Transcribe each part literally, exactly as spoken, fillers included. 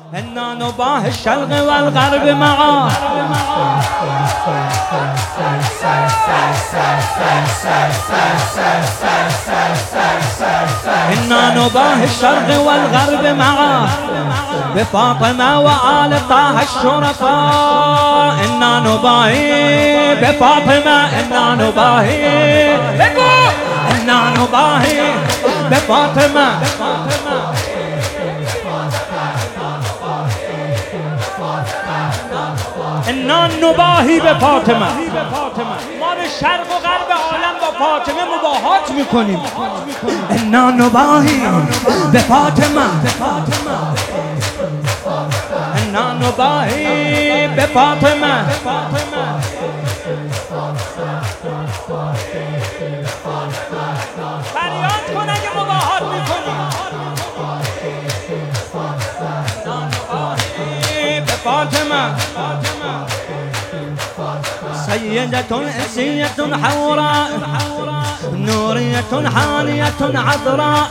إنا نباه الشرق والغرب معا، إنا نباه الشرق والغرب معا بفاطمة وآل طه الشرفاء. إنا نباهي بفاطمة، إنا نباهي، إنا نباهي بفاطمة. إنا نباهي بفاطمة، ما بالشرق و غرب عالم با فاطمه مباهات میکنیم. إنا نباهي بفاطمة، إنا نباهي بفاطمة. فریاد کن اگه مباهات میکنیم. بفاطمة سيدة إنسية حوراء نورية حانية عذراء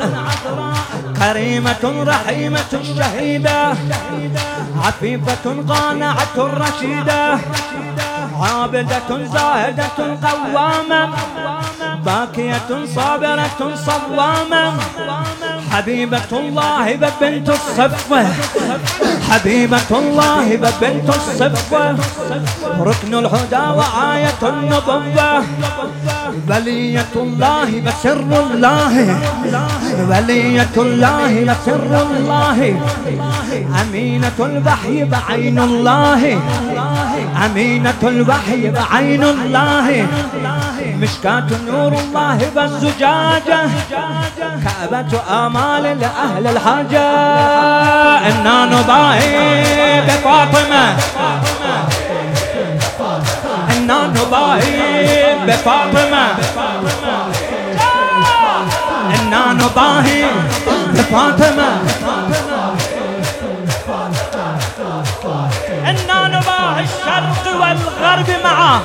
كريمة رحيمة شهيدة عفيفة قانعة رشيدة عابدة زاهدة قوامة باكية صابرة صوامة حبيبة الله بنت الصفوة حبيبة الله بنت الصفوة ركن الهدى وآية النبوة ولية الله بسر الله ولية الله بسر الله أمينة الوحي بعين الله أمينة الوحي بعين الله مشكاة نور الله بالزجاجة كعبة آمال لأهل الحاجة. إنا نباهي بفاطمة إنا نباهي بفاطمة إنا نباهي بفاطمة إنا نباهي الشرق والغرب معا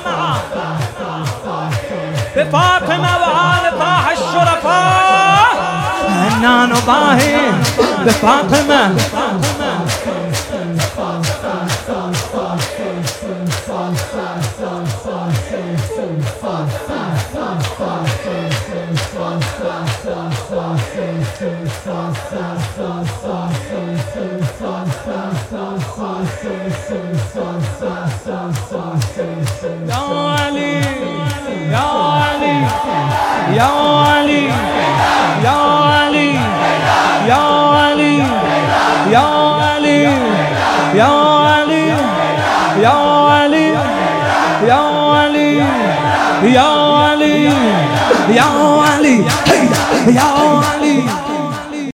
بفاطمة وآل طه الشرفاء. إنا نباهي بفاطمة يا علي يا علي يا علي يا علي يا علي يا علي يا علي يا علي يا علي يا علي يا علي يا علي